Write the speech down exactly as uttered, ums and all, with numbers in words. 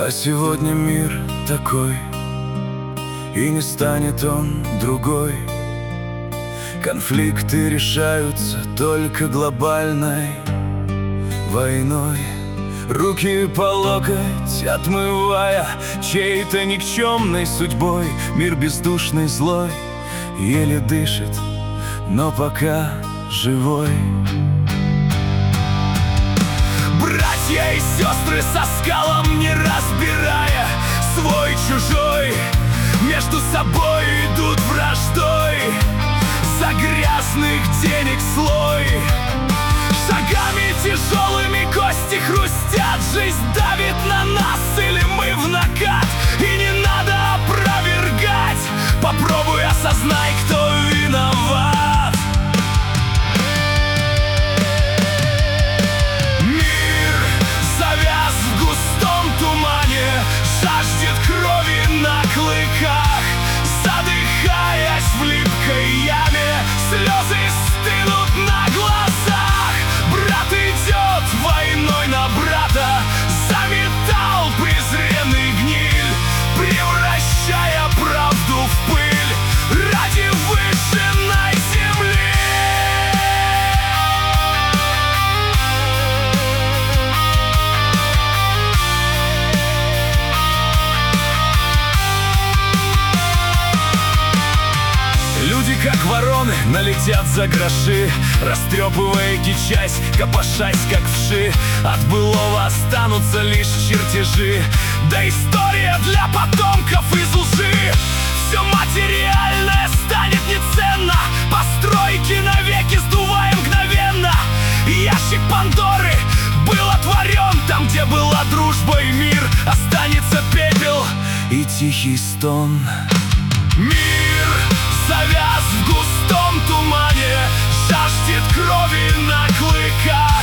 А сегодня мир такой, и не станет он другой. Конфликты решаются только глобальной войной. Руки по локоть отмывая чьей-то никчемной судьбой, мир бездушный, злой, еле дышит, но пока живой. Братья и сестры со скалом не разбирая свой-чужой, между собой идут враждой за грязных денег слой. Шагами тяжелыми кости хрустят, жизнь давит на нас, или мы в накат. И не надо опровергать, попробуй осознай, кто виноват. Мир завяз в густом тумане, жаждет крови на клыках. Задыхаясь в липкой яме, слезы стынут на глазах. Брат идет войной на брата, заметал презренный гниль, превращая правду в пыль ради выжженной земли. Люди, как вороны, налетят за гроши, растрепывая кичась, копошась, как вши. От былого останутся лишь чертежи, да история для потомков из лжи. Все материальное станет неценно, постройки навеки сдувая мгновенно. Ящик Пандоры был отворен, там, где была дружба и мир, останется пепел и тихий стон. Мир завяз в густом тумане, жаждет крови на клыках.